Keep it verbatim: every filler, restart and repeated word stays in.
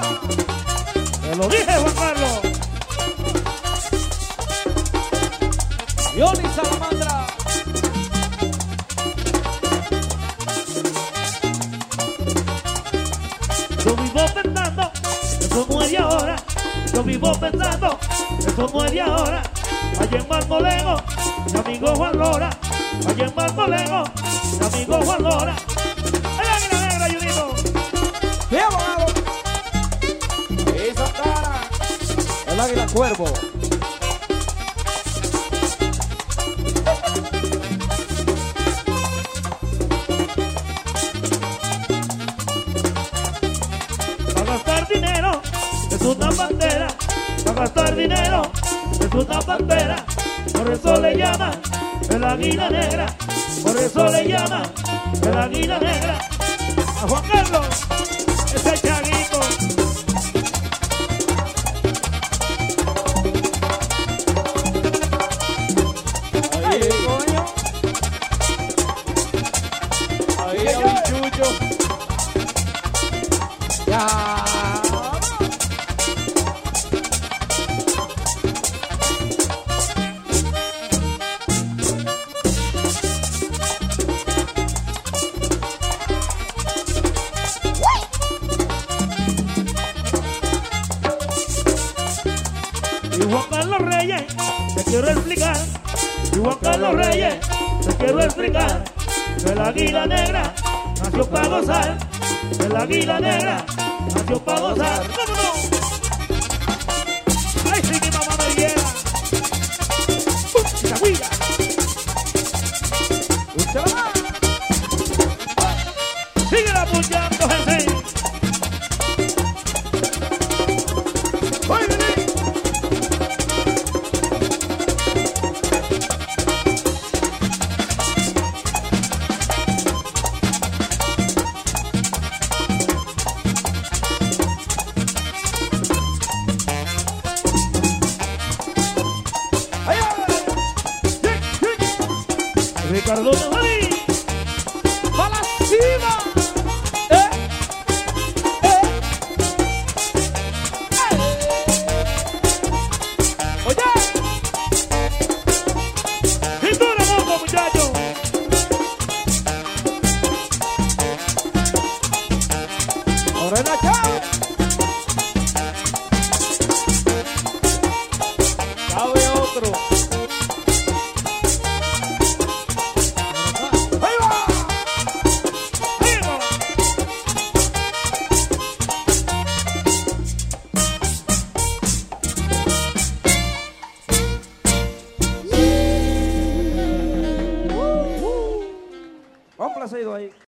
Te lo dije, Juan Carlos. Johnny Salamandra. Yo vivo pensando, eso no es de ahora. Yo vivo pensando, eso no es de ahora. Allá en Marmolego, mi amigo Juan Lora. Allá en Marmolego, mi amigo Juan Lora. El águila negra, Junito. ¡Bien, abogado! ¡Y Santana! El águila cuervo. Va a gastar dinero, es una pantera. Va a gastar dinero, es una pantera. Por eso le llaman el águila negra. Por eso le llaman el águila negra. A Juan Carlos, ese chaguito. Ahí, coño. Ahí, ahí, Chucho. Ya. Y Juan Carlos Reyes, te quiero explicar. Y Juan Carlos Reyes, te quiero explicar. Que la águila negra nació para gozar. Que la águila negra nació para gozar. ¿Cómo no? Ay, sí, mi mamá me viera. ¡La huida! ¡Usted va! Síguela apoyando, gente. ¡Ay, vení! Ricardo Nazarí, ¡Va la cima! ¡Eh! ¡Eh! ¡Eh! ¡Oye! cintura moco, muchachos. ¡Morena, chao! ¡Cabe otro! ¡Ahí va! ¡Ahí va! Complacido ahí.